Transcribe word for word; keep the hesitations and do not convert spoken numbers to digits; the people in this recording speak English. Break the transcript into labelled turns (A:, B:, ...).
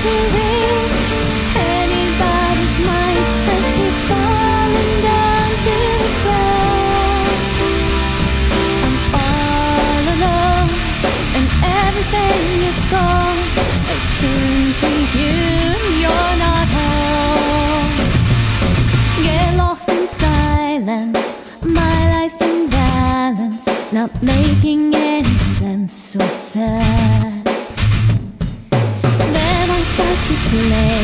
A: to reach anybody's mind. I keep falling down to the ground. I'm all alone and everything is gone. I turn to you and you're not home. Get lost in silence, my life in balance, not making any sense, so sad. Then I start to play